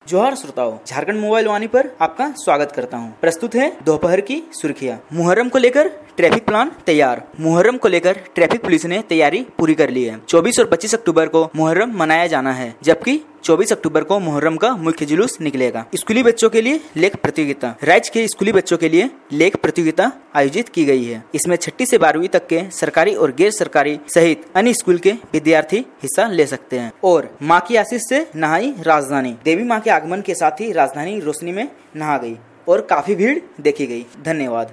जोहार श्रोताओं, झारखंड मोबाइल वाणी पर आपका स्वागत करता हूं। प्रस्तुत है दोपहर की सुर्खियां। मुहर्रम को लेकर ट्रैफिक प्लान तैयार। मुहर्रम को लेकर ट्रैफिक पुलिस ने तैयारी पूरी कर ली है। 24 और 25 अक्टूबर को मुहर्रम मनाया जाना है, जबकि 24 अक्टूबर को मुहर्रम का मुख्य जुलूस निकलेगा। स्कूली बच्चों के लिए लेख प्रतियोगिता। राज्य के स्कूली बच्चों के लिए लेख प्रतियोगिता आयोजित की गई है। इसमें 6ठी से 12वीं तक के सरकारी और गैर सरकारी सहित अन्य स्कूल के विद्यार्थी हिस्सा ले सकते हैं। और माँ की आशीष से नहाई राजधानी। देवी माँ के आगमन के साथ ही राजधानी रोशनी में नहा गई और काफी भीड़ देखी गई। धन्यवाद।